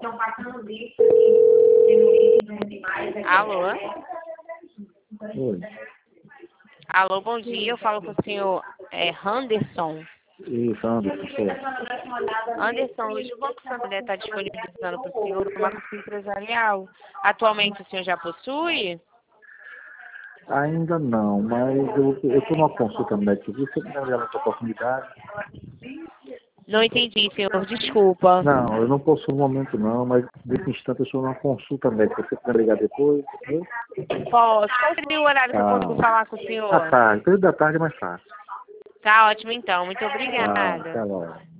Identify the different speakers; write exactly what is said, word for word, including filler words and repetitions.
Speaker 1: Alô?
Speaker 2: Oi.
Speaker 1: Alô, bom dia. Eu falo com o senhor é, Anderson.
Speaker 2: Isso, Anderson, certo.
Speaker 1: Anderson, hoje o Banco Santander está disponibilizando para o senhor uma conta empresarial. Atualmente o senhor já possui?
Speaker 2: Ainda não, mas eu estou numa consulta médica. Você me dá essa oportunidade?
Speaker 1: Não entendi, senhor. Desculpa.
Speaker 2: Não, eu não posso no momento não, mas nesse instante eu estou numa consulta médica. Você pode ligar depois? Né?
Speaker 1: Posso. Qual seria o horário que eu
Speaker 2: Ah,
Speaker 1: posso falar com o
Speaker 2: à
Speaker 1: senhor?
Speaker 2: tarde, período da tarde é mais fácil.
Speaker 1: Tá ótimo, então. Muito
Speaker 2: Tá,
Speaker 1: obrigada.
Speaker 2: até logo.